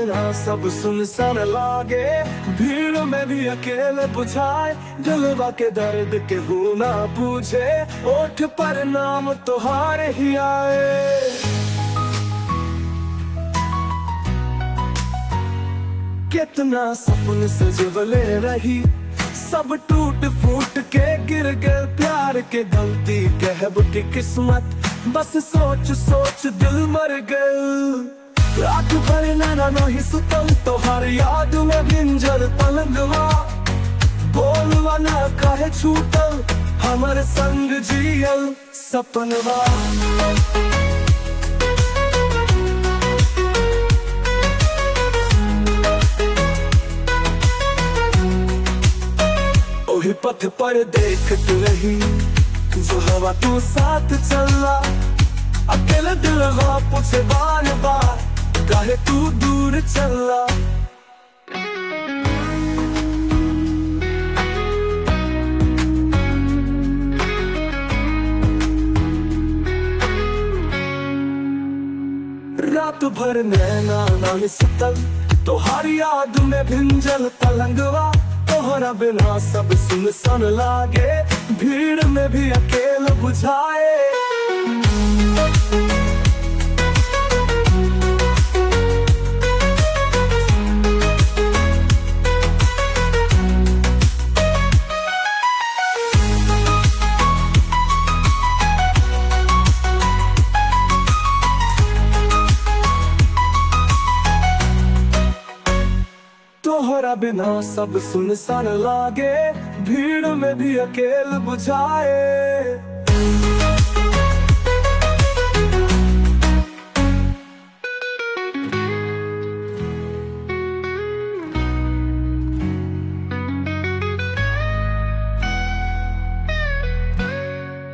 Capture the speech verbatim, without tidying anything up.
बिना सब सुनसान लागे, भीड़ में भी अकेले बुझाए, दिलवा के दर्द के ना पूछे, ओठ पर नाम तुम्हारे ही आए। कितना सपन सजवले रही, सब टूट फूट के गिर गए, प्यार के गलती कहब की किस्मत, बस सोच सोच दिल मर गए। रात भर नैना नहीं सुतल, तोहार याद में भिंजल पलंगवा, बोलवा ना काहे छूटल, हमर संग जियल सपनवा। ओही पथ पर देखत रही, जो हवा तू साथ चला, अकेले दिलवा पूछे बार बार, काहे तू दूर चला। रात भर नैना नहीं सुतल, तोहार याद में भिंजल पलंगवा, तोहरा बिना सब सुनसान लागे, भीड़ में भी अकेले बुझाए। तोहरा बिना सब सुनसान लागे, भीड़ में भी अकेले बुझाए।